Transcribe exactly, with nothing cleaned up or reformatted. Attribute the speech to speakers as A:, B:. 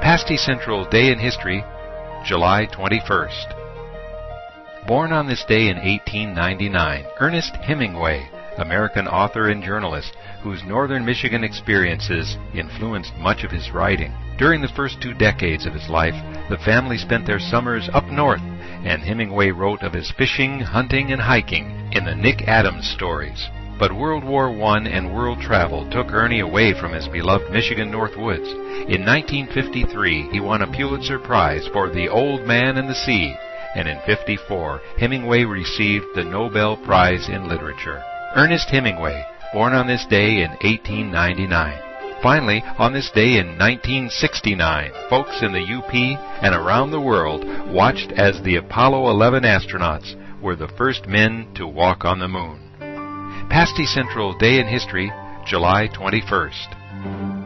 A: Pasty Central Day in History, July twenty-first. Born on this day in eighteen ninety-nine, Ernest Hemingway, American author and journalist, whose northern Michigan experiences influenced much of his writing. During the first two decades of his life, the family spent their summers up north, and Hemingway wrote of his fishing, hunting, and hiking in the Nick Adams stories. But World War One and world travel took Ernie away from his beloved Michigan North Woods. In nineteen fifty-three, he won a Pulitzer Prize for The Old Man and the Sea, and in fifty-four, Hemingway received the Nobel Prize in Literature. Ernest Hemingway, born on this day in eighteen ninety-nine. Finally, on this day in nineteen sixty-nine, folks in the U P and around the world watched as the Apollo eleven astronauts were the first men to walk on the moon. Pasty Central Day in History, July twenty-first.